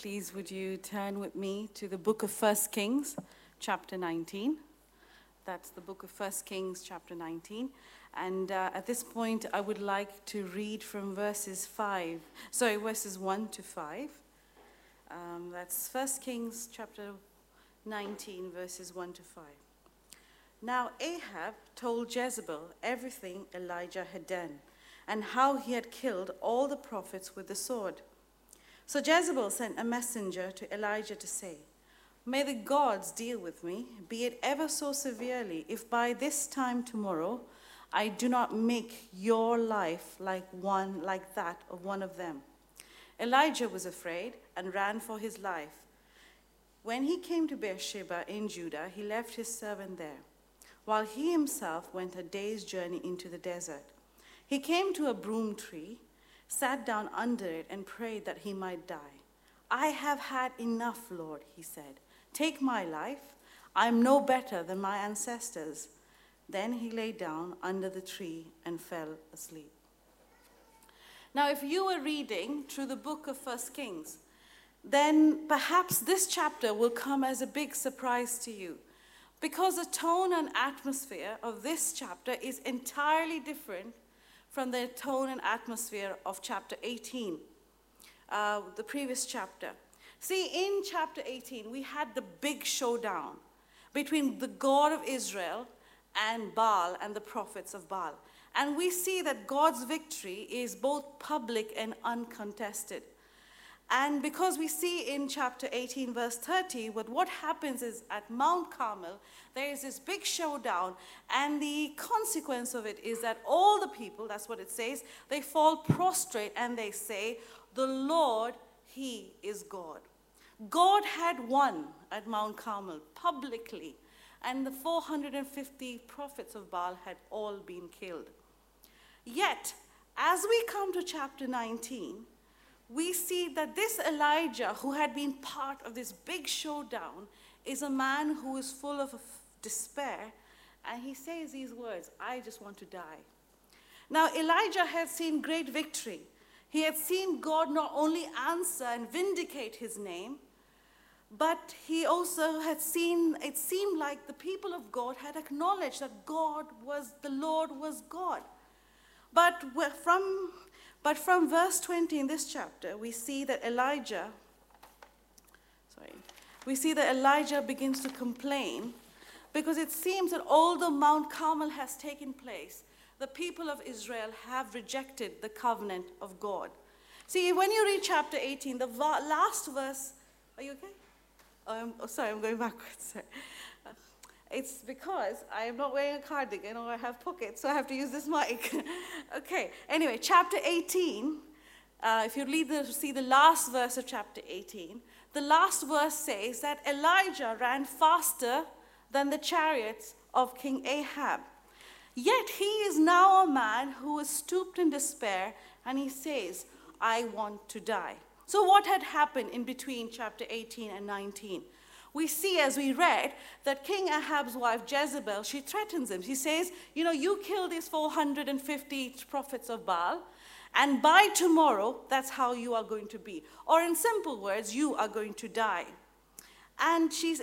Please would you turn with me to the book of 1 Kings, chapter 19. That's the book of 1 Kings, chapter 19. And at this point, I would like to read from verses 1 to 5. That's 1 Kings, chapter 19, verses 1 to 5. Now Ahab told Jezebel everything Elijah had done, and how he had killed all the prophets with the sword. So Jezebel sent a messenger to Elijah to say, "May the gods deal with me, be it ever so severely, if by this time tomorrow I do not make your life like that of one of them." Elijah was afraid and ran for his life. When he came to Beersheba in Judah, he left his servant there, while he himself went a day's journey into the desert. He came to a broom tree, sat down under it, and prayed that he might die. "I have had enough, Lord," he said. "Take my life. I am no better than my ancestors." Then he lay down under the tree and fell asleep. Now, if you were reading through the book of 1 Kings, then perhaps this chapter will come as a big surprise to you, because the tone and atmosphere of this chapter is entirely different from the tone and atmosphere of chapter 18, the previous chapter. See, in chapter 18, we had the big showdown between the God of Israel and Baal and the prophets of Baal. And we see that God's victory is both public and uncontested. And because we see in chapter 18, verse 30, what happens is at Mount Carmel, there is this big showdown, and the consequence of it is that all the people, that's what it says, they fall prostrate and they say, "The Lord, He is God." God had won at Mount Carmel publicly, and the 450 prophets of Baal had all been killed. Yet, as we come to chapter 19, we see that this Elijah, who had been part of this big showdown, is a man who is full of despair, and he says these words, "I just want to die." Now, Elijah had seen great victory. He had seen God not only answer and vindicate his name, but he also had seen, it seemed like the people of God had acknowledged that the Lord was God. But from verse 20 in this chapter, we see that Elijah begins to complain, because it seems that although Mount Carmel has taken place, the people of Israel have rejected the covenant of God. See, when you read chapter 18, the last verse, are you okay? I'm going backwards. It's because I am not wearing a cardigan or I have pockets, so I have to use this mic. Okay, anyway, chapter 18, if you see the last verse of chapter 18, the last verse says that Elijah ran faster than the chariots of King Ahab. Yet he is now a man who is stooped in despair, and he says, "I want to die." So what had happened in between chapter 18 and 19? We see, as we read, that King Ahab's wife Jezebel, she threatens him. She says, "You kill these 450 prophets of Baal, and by tomorrow, that's how you are going to be. Or in simple words, you are going to die." And she's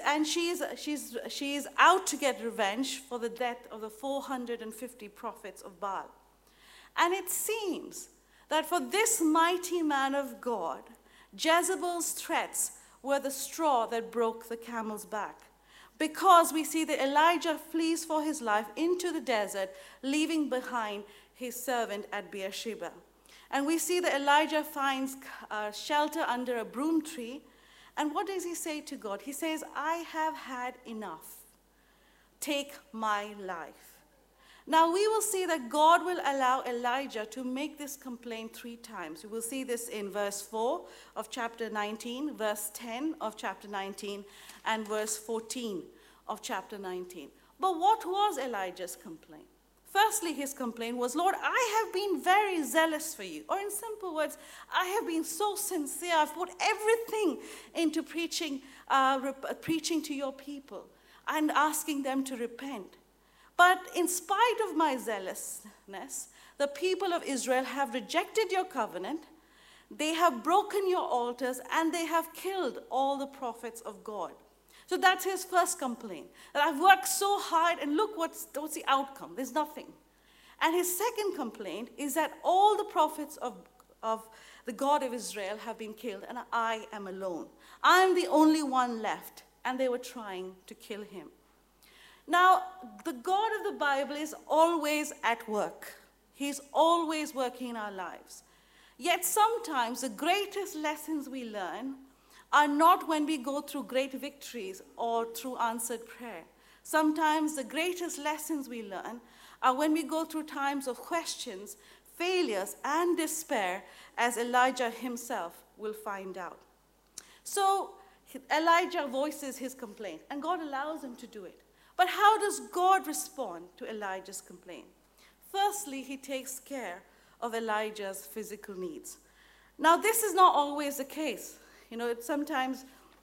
out to get revenge for the death of the 450 prophets of Baal. And it seems that for this mighty man of God, Jezebel's threats were the straw that broke the camel's back. Because we see that Elijah flees for his life into the desert, leaving behind his servant at Beersheba. And we see that Elijah finds shelter under a broom tree. And what does he say to God? He says, "I have had enough. Take my life." Now we will see that God will allow Elijah to make this complaint 3 times. We will see this in verse 4 of chapter 19, verse 10 of chapter 19, and verse 14 of chapter 19. But what was Elijah's complaint? Firstly, his complaint was, "Lord, I have been very zealous for you." Or in simple words, "I have been so sincere. I've put everything into preaching to your people and asking them to repent. But in spite of my zealousness, the people of Israel have rejected your covenant. They have broken your altars and they have killed all the prophets of God. So that's his first complaint. That I've worked so hard and look what's the outcome. There's nothing. And his second complaint is that all the prophets of the God of Israel have been killed and I am alone. I'm the only one left. And they were trying to kill him. Now, the God of the Bible is always at work. He's always working in our lives. Yet sometimes the greatest lessons we learn are not when we go through great victories or through answered prayer. Sometimes the greatest lessons we learn are when we go through times of questions, failures, and despair, as Elijah himself will find out. So Elijah voices his complaint, and God allows him to do it. But how does God respond to Elijah's complaint? Firstly, he takes care of Elijah's physical needs. Now, this is not always the case. Sometimes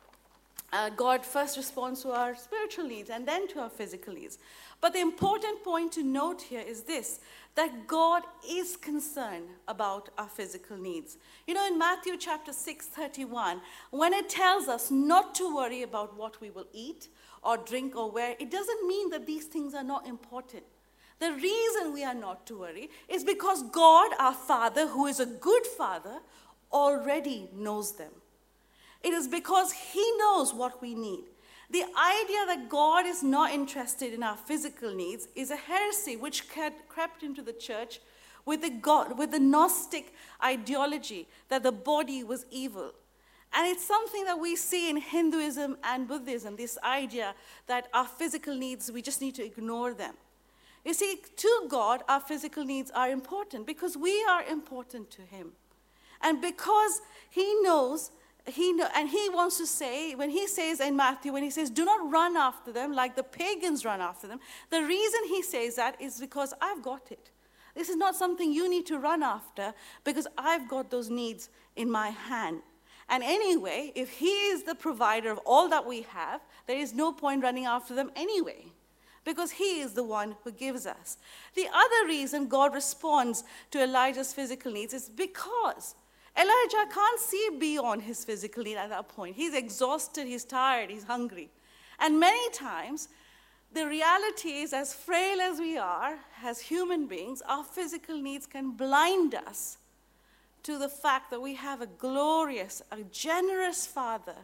God first responds to our spiritual needs and then to our physical needs. But the important point to note here is this, that God is concerned about our physical needs. In Matthew chapter 6:31, when it tells us not to worry about what we will eat or drink or wear, it doesn't mean that these things are not important. The reason we are not to worry is because God, our Father, who is a good Father, already knows them. It is because he knows what we need. The idea that God is not interested in our physical needs is a heresy which crept into the church with the Gnostic ideology that the body was evil. And it's something that we see in Hinduism and Buddhism, this idea that our physical needs, we just need to ignore them. You see, to God, our physical needs are important because we are important to him. And because he knows, and he wants to say, when he says in Matthew, when he says, do not run after them like the pagans run after them, the reason he says that is because I've got it. This is not something you need to run after because I've got those needs in my hand. And anyway, if he is the provider of all that we have, there is no point running after them anyway, because he is the one who gives us. The other reason God responds to Elijah's physical needs is because Elijah can't see beyond his physical need at that point. He's exhausted, he's tired, he's hungry. And many times, the reality is, as frail as we are, as human beings, our physical needs can blind us to the fact that we have a glorious, a generous Father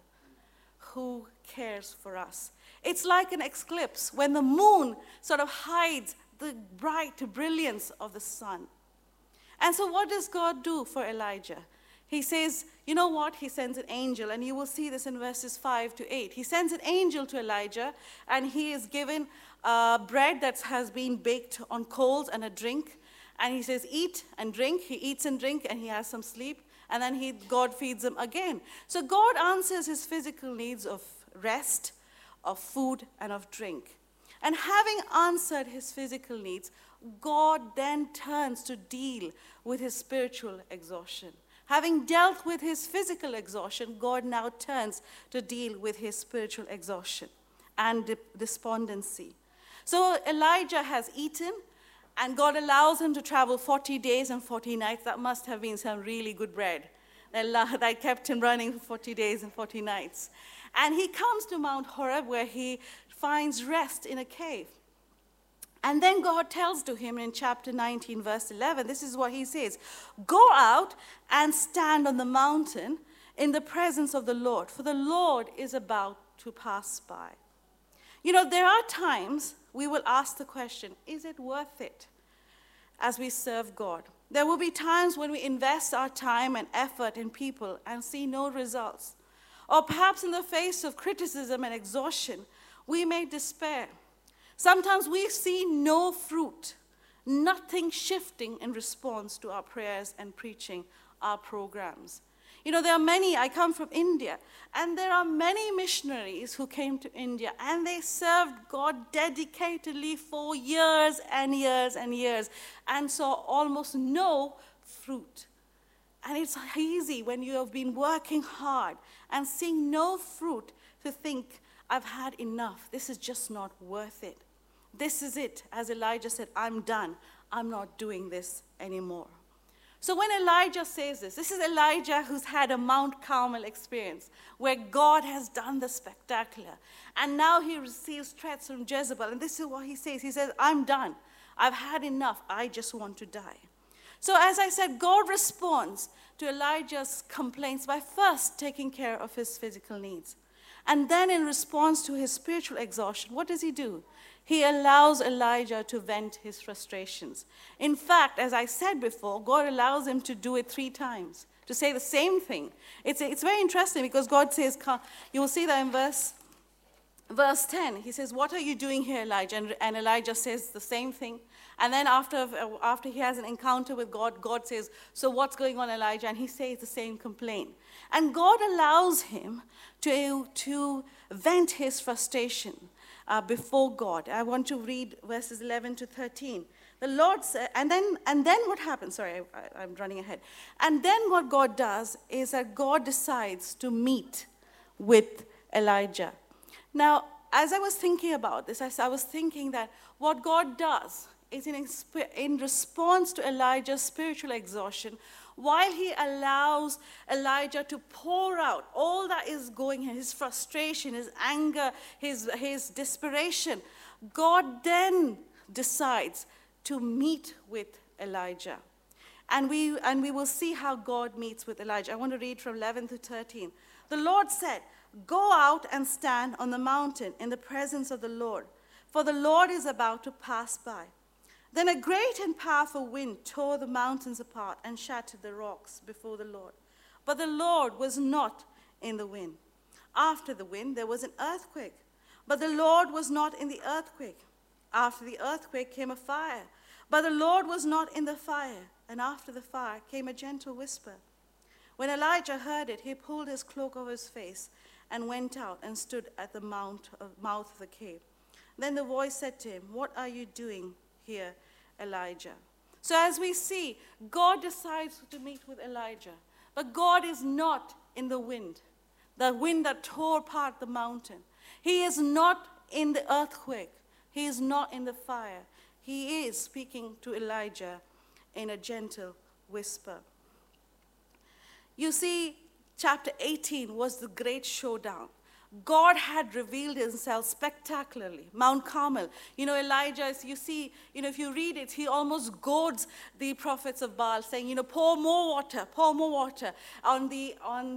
who cares for us. It's like an eclipse when the moon sort of hides the bright brilliance of the sun. And so what does God do for Elijah? He says, you know what? He sends an angel, and you will see this in verses 5-8. He sends an angel to Elijah, and he is given bread that has been baked on coals and a drink. And he says, eat and drink. He eats and drinks, and he has some sleep. And then God feeds him again. So God answers his physical needs of rest, of food, and of drink. And having answered his physical needs, God then turns to deal with his spiritual exhaustion. Having dealt with his physical exhaustion, God now turns to deal with his spiritual exhaustion and despondency. So Elijah has eaten, and God allows him to travel 40 days and 40 nights. That must have been some really good bread that kept him running for 40 days and 40 nights. And he comes to Mount Horeb, where he finds rest in a cave. And then God tells to him in chapter 19, verse 11, this is what he says, go out and stand on the mountain in the presence of the Lord, for the Lord is about to pass by. There are times we will ask the question, is it worth it as we serve God? There will be times when we invest our time and effort in people and see no results. Or perhaps in the face of criticism and exhaustion, we may despair. Sometimes we see no fruit, nothing shifting in response to our prayers and preaching, our programs. There are many, I come from India, and there are many missionaries who came to India, and they served God dedicatedly for years and years and years, and saw almost no fruit. And it's easy when you have been working hard and seeing no fruit to think, I've had enough. This is just not worth it. This is it. As Elijah said, I'm done. I'm not doing this anymore. So when Elijah says this is Elijah who's had a Mount Carmel experience where God has done the spectacular. And now he receives threats from Jezebel. And this is what he says. He says, I'm done. I've had enough. I just want to die. So as I said, God responds to Elijah's complaints by first taking care of his physical needs. And then in response to his spiritual exhaustion, what does he do? He allows Elijah to vent his frustrations. In fact, as I said before, God allows him to do it 3 times, to say the same thing. It's very interesting because God says, you will see that in verse 10. He says, what are you doing here, Elijah? And Elijah says the same thing. And then after he has an encounter with God, God says, so what's going on, Elijah? And he says the same complaint. And God allows him to vent his frustration before God. I want to read verses 11 to 13. The Lord said, and then what happens? Sorry, I'm running ahead. And then what God does is that God decides to meet with Elijah. Now, as I was thinking about this, I was thinking that what God does is in response to Elijah's spiritual exhaustion, while he allows Elijah to pour out all that is going on, his frustration, his anger, his desperation, God then decides to meet with Elijah. And we will see how God meets with Elijah. I want to read from 11 to 13. The Lord said, go out and stand on the mountain in the presence of the Lord, for the Lord is about to pass by. Then a great and powerful wind tore the mountains apart and shattered the rocks before the Lord. But the Lord was not in the wind. After the wind, there was an earthquake. But the Lord was not in the earthquake. After the earthquake came a fire. But the Lord was not in the fire. And after the fire came a gentle whisper. When Elijah heard it, he pulled his cloak over his face and went out and stood at the mouth of the cave. Then the voice said to him, what are you doing here, Elijah? So as we see, God decides to meet with Elijah. But God is not in the wind that tore apart the mountain. He is not in the earthquake. He is not in the fire. He is speaking to Elijah in a gentle whisper. You see, chapter 18 was the great showdown. God had revealed himself spectacularly. Mount Carmel. Elijah, as you see, if you read it, he almost goads the prophets of Baal, saying, pour more water on the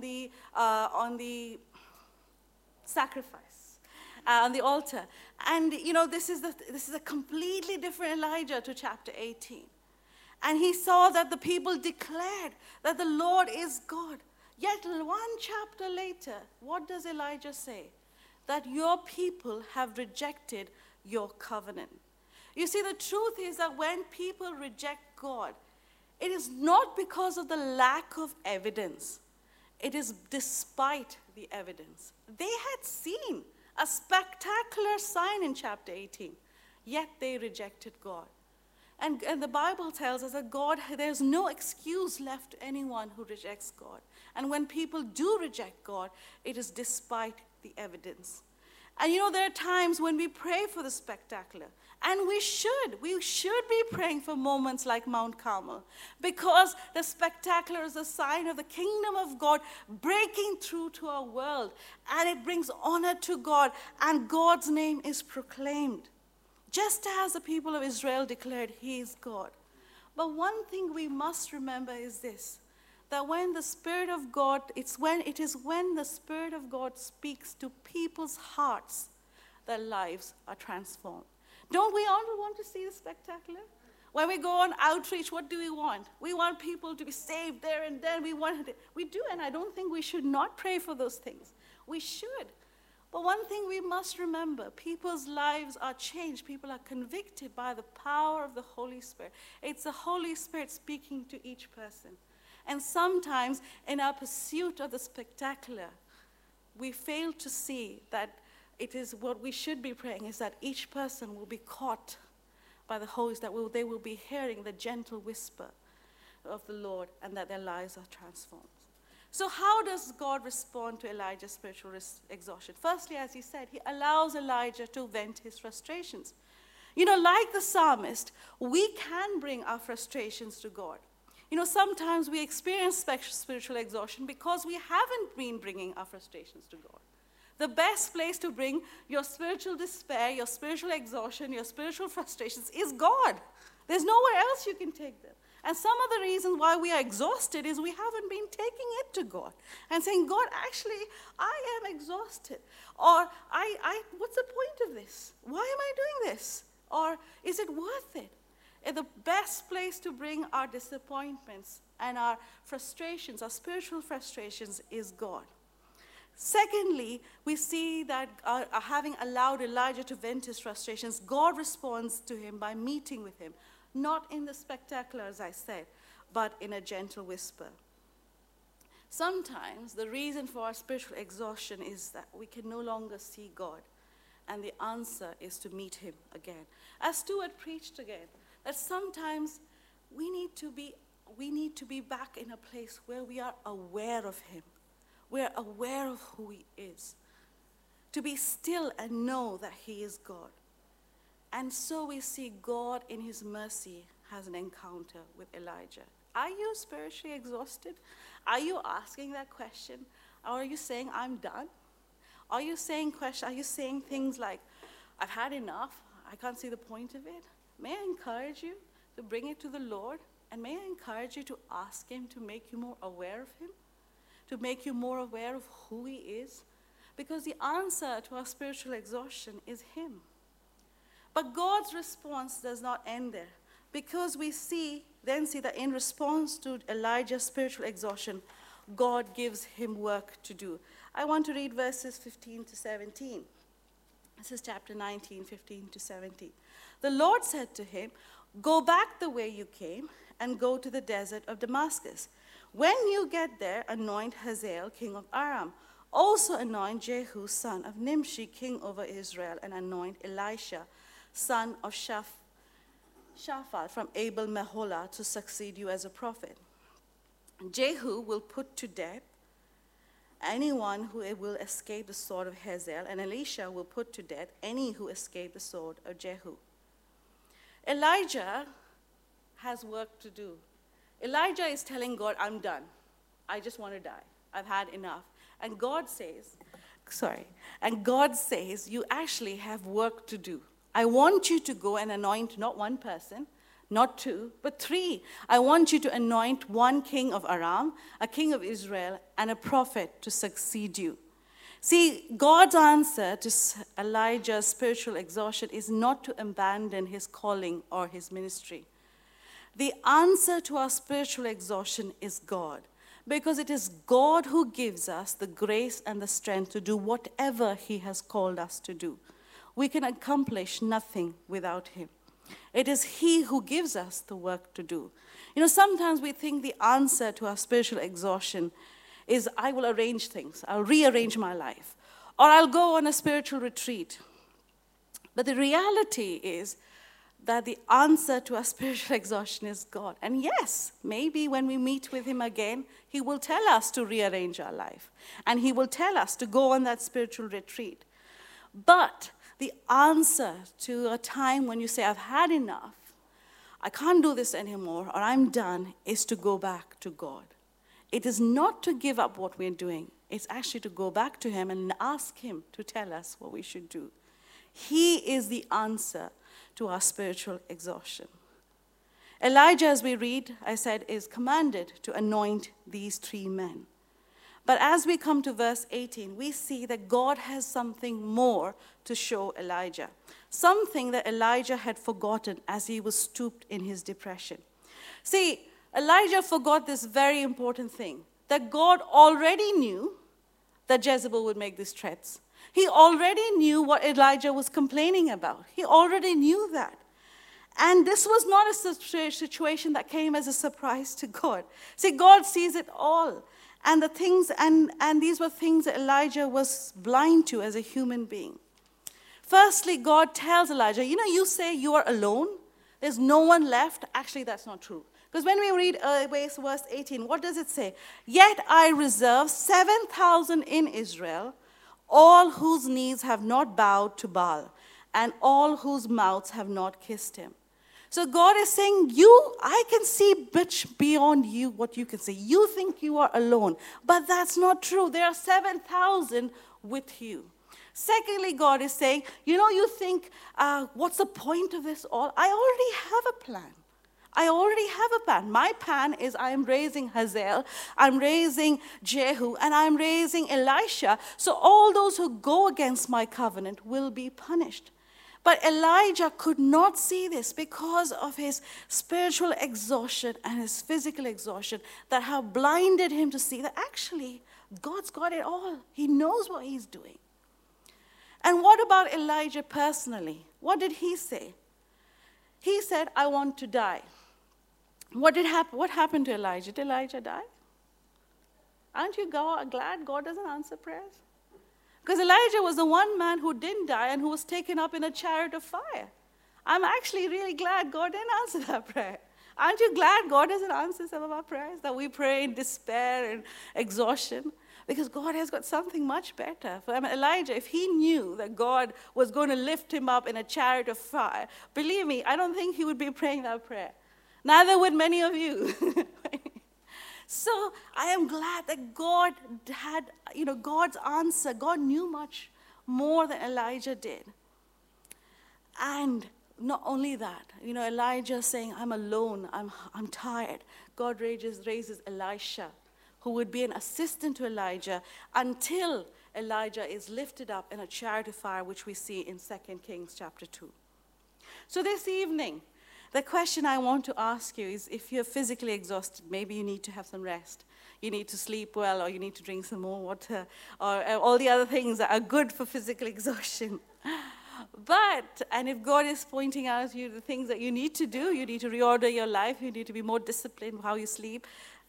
sacrifice, on the altar. And, this is a completely different Elijah to chapter 18. And he saw that the people declared that the Lord is God. Yet 1 chapter later, what does Elijah say? That your people have rejected your covenant. You see, the truth is that when people reject God, it is not because of the lack of evidence. It is despite the evidence. They had seen a spectacular sign in chapter 18, yet they rejected God. And the Bible tells us that there's no excuse left to anyone who rejects God. And when people do reject God, it is despite the evidence. And there are times when we pray for the spectacular. And we should be praying for moments like Mount Carmel. Because the spectacular is a sign of the kingdom of God breaking through to our world. And it brings honor to God. And God's name is proclaimed. Just as the people of Israel declared, he is God. But one thing we must remember is this, that when the Spirit of God, it is when the Spirit of God speaks to people's hearts, their lives are transformed. Don't we all want to see the spectacular? When we go on outreach, what do we want? We want people to be saved there and then. We do, and I don't think we should not pray for those things. We should. But one thing we must remember, people's lives are changed. People are convicted by the power of the Holy Spirit. It's the Holy Spirit speaking to each person. And sometimes in our pursuit of the spectacular, we fail to see that it is what we should be praying is that each person will be caught by the Holy Spirit, that they will be hearing the gentle whisper of the Lord and that their lives are transformed. So how does God respond to Elijah's spiritual exhaustion? Firstly, as he said, he allows Elijah to vent his frustrations. Like the psalmist, we can bring our frustrations to God. Sometimes we experience spiritual exhaustion because we haven't been bringing our frustrations to God. The best place to bring your spiritual despair, your spiritual exhaustion, your spiritual frustrations is God. There's nowhere else you can take them. And some of the reasons why we are exhausted is we haven't been taking it to God and saying, God, actually, I am exhausted. Or, what's the point of this? Why am I doing this? Or, is it worth it? And the best place to bring our disappointments and our frustrations, our spiritual frustrations, is God. Secondly, we see that having allowed Elijah to vent his frustrations, God responds to him by meeting with him, not in the spectacular, as I said, but in a gentle whisper. Sometimes the reason for our spiritual exhaustion is that we can no longer see God, and the answer is to meet him again. As Stuart preached again, that sometimes we need to be back in a place where we are aware of him. We're aware of who he is. To be still and know that he is God. And so we see God in his mercy has an encounter with Elijah. Are you spiritually exhausted? Are you asking that question? Or are you saying, I'm done? Are you saying things like, I've had enough, I can't see the point of it? May I encourage you to bring it to the Lord? And may I encourage you to ask him to make you more aware of him? To make you more aware of who he is? Because the answer to our spiritual exhaustion is him. But God's response does not end there. Because we then see that in response to Elijah's spiritual exhaustion, God gives him work to do. I want to read verses 15 to 17. This is chapter 19, 15 to 17. The Lord said to him, go back the way you came and go to the desert of Damascus. When you get there, anoint Hazael, king of Aram. Also anoint Jehu, son of Nimshi, king over Israel, and anoint Elisha, son of Shaphat from Abel Meholah, to succeed you as a prophet. Jehu will put to death anyone who will escape the sword of Hazael, and Elisha will put to death any who escape the sword of Jehu. Elijah has work to do. Elijah is telling God, I'm done. I just want to die. I've had enough. And God says, you actually have work to do. I want you to go and anoint not one person, not two, but three. I want you to anoint one king of Aram, a king of Israel, and a prophet to succeed you. See, God's answer to Elijah's spiritual exhaustion is not to abandon his calling or his ministry. The answer to our spiritual exhaustion is God, because it is God who gives us the grace and the strength to do whatever he has called us to do. We can accomplish nothing without him. It is he who gives us the work to do. Sometimes we think the answer to our spiritual exhaustion is, I will arrange things, I'll rearrange my life, or I'll go on a spiritual retreat. But the reality is that the answer to our spiritual exhaustion is God. And yes, maybe when we meet with him again, he will tell us to rearrange our life. And he will tell us to go on that spiritual retreat. But the answer to a time when you say, I've had enough, I can't do this anymore, or I'm done, is to go back to God. It is not to give up what we're doing. It's actually to go back to him and ask him to tell us what we should do. He is the answer to our spiritual exhaustion. Elijah, as we read, I said, is commanded to anoint these three men. But as we come to verse 18, we see that God has something more to show Elijah. Something that Elijah had forgotten as he was stooped in his depression. See, Elijah forgot this very important thing, that God already knew that Jezebel would make these threats. He already knew what Elijah was complaining about. He already knew that. And this was not a situation that came as a surprise to God. See, God sees it all. And these were things that Elijah was blind to as a human being. Firstly, God tells Elijah, you say you are alone. There's no one left. Actually, that's not true. Because when we read verse 18, what does it say? Yet I reserve 7,000 in Israel, all whose knees have not bowed to Baal, and all whose mouths have not kissed him. So God is saying, I can see much beyond you, what you can see. You think you are alone, but that's not true. There are 7,000 with you. Secondly, God is saying, you think, what's the point of this all? I already have a plan. I already have a plan. My plan is I am raising Hazael, I'm raising Jehu, and I'm raising Elisha. So all those who go against my covenant will be punished. But Elijah could not see this because of his spiritual exhaustion and his physical exhaustion that have blinded him to see that actually God's got it all. He knows what he's doing. And what about Elijah personally? What did he say? He said, I want to die. What happened to Elijah? Did Elijah die? Aren't you glad God doesn't answer prayers? Because Elijah was the one man who didn't die and who was taken up in a chariot of fire. I'm actually really glad God didn't answer that prayer. Aren't you glad God doesn't answer some of our prayers? That we pray in despair and exhaustion? Because God has got something much better. For Elijah, if he knew that God was going to lift him up in a chariot of fire, believe me, I don't think he would be praying that prayer. Neither would many of you. So I am glad that God had, God's answer. God knew much more than Elijah did. And not only that, Elijah saying, I'm alone, I'm tired. God raises Elisha, who would be an assistant to Elijah until Elijah is lifted up in a chariot of fire, which we see in 2 Kings chapter 2. So this evening, the question I want to ask you is, if you're physically exhausted, maybe you need to have some rest. You need to sleep well, or you need to drink some more water, or all the other things that are good for physical exhaustion. And if God is pointing out to you the things that you need to do, you need to reorder your life, you need to be more disciplined how you sleep,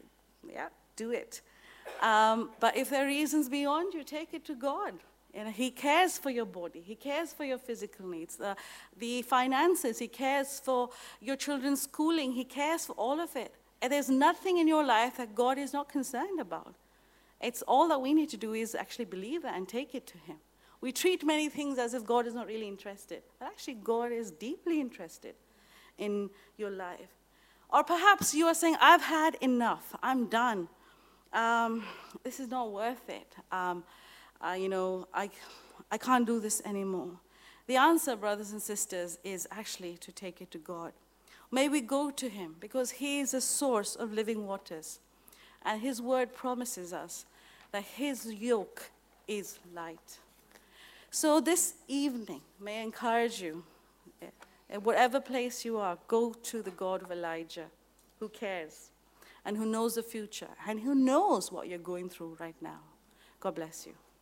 do it. But if there are reasons beyond you, take it to God. He cares for your body. He cares for your physical needs, the finances. He cares for your children's schooling. He cares for all of it. And there's nothing in your life that God is not concerned about. It's all that we need to do is actually believe that and take it to him. We treat many things as if God is not really interested. But actually, God is deeply interested in your life. Or perhaps you are saying, I've had enough. I'm done. This is not worth it. I can't do this anymore. The answer, brothers and sisters, is actually to take it to God. May we go to him because he is a source of living waters. And his word promises us that his yoke is light. So this evening, may I encourage you, in whatever place you are, go to the God of Elijah, who cares and who knows the future and who knows what you're going through right now. God bless you.